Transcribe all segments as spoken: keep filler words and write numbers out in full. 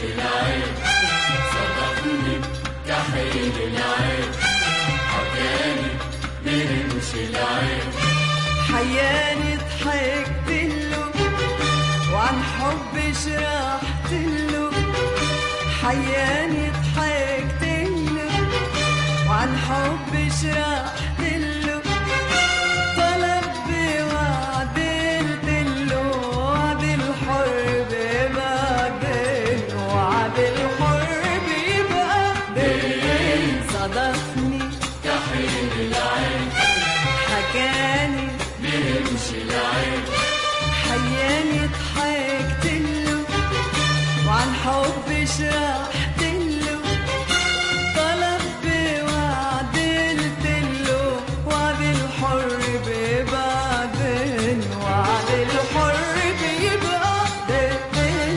العين صدفني كحيل العين حكاني برمش العين حياني ضحكت له وعن حبي شرحت له حياني ضحكت له وعن حبي شرحت له طلب بوعدلت له وعد الحر ببعدين وعد الحر بيبقى دين صدفني كحيل العين حكاني برمش العين حياني ضحكت له وعن حبي شرحت له طلب بوعدلت له وعد الحر ببعدين وعد الحر بيبقى دين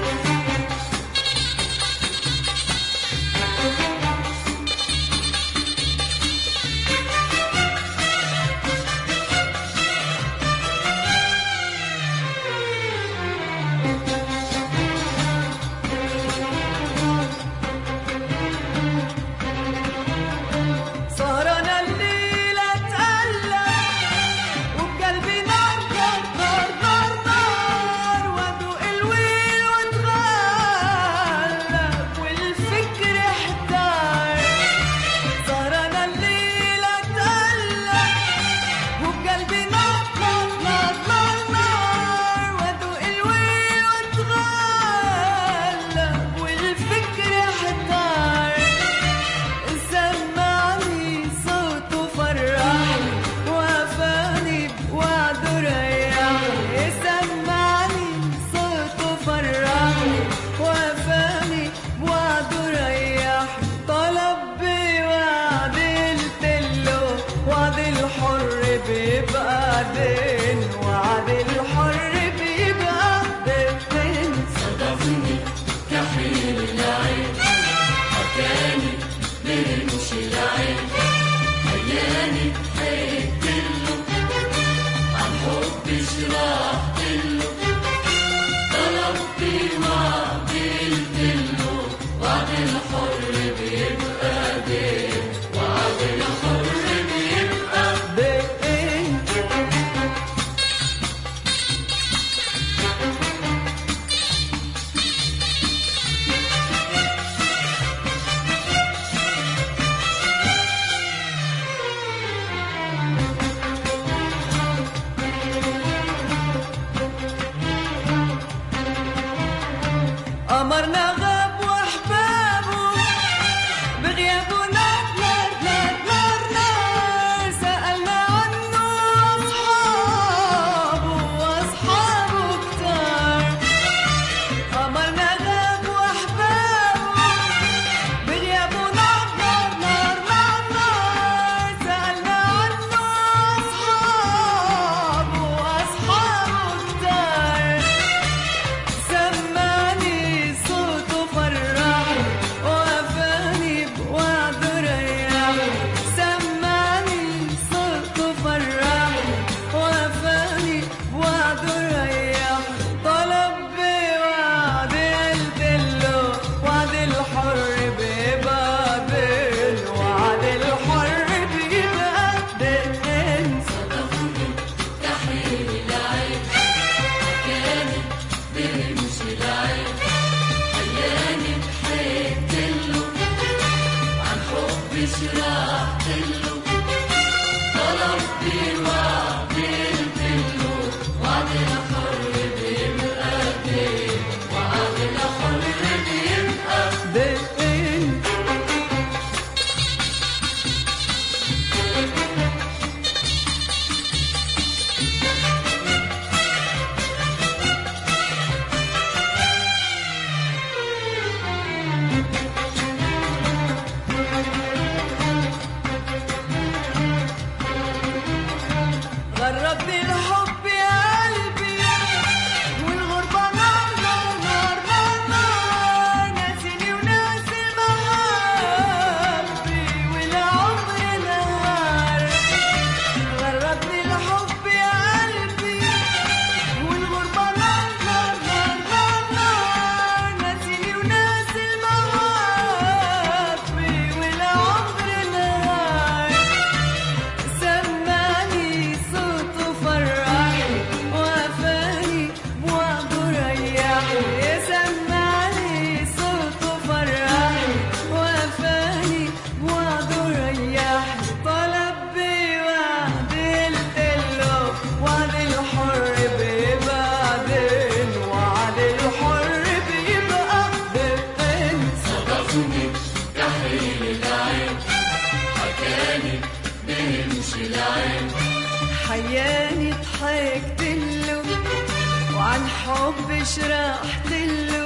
سهرانة الليلة اتقلب وبقلبي نار نار نار نار نار وادوق الويل واتغلب والفكر احتار سهرانة الليلة اتقلب وبقلبي نار نار نار نار نار وادوق الويل واتغلب والفكر احتار سمعني صوته فرحني وافاني بوعده ريحني سمعني صوته فرحني وافاني بوعده ريحني طلب بوعدلت له وعد الحر بيبقى دين وعد الحر بيبقى دين صدفني كحيل العين حكاني برمش العين حياني ضحكت له عن حبي شرحت له طلبت وعدلت له وعد الحر بيبقى دين وعد الحر بيبقى دين قمرنا غاب واحبابه بغيابه نار نار نار نار نار سألنا عنه أصحابه وأصحابه كتار قمرنا غاب واحبابه بغيابه نار نار نار نار نار سألنا عنه أصحابه وأصحابه كتار سمعني صوته فرحني وافاني بوعده ريحني سمعني صوته فرحني وافاني بوعده ريحني طلب بوعدلت له وعد الحر بيبقى دين وعد الحر بيبقى دين صدفني كحيل العين حكاني برمش العين حياني ضحكت له عن حبي شرحت له طلبت وعدلت له وعد الحر بيبقى دين وعد الحر بيبقى دين العين. حياني ضحكت له وعن حب شرحت له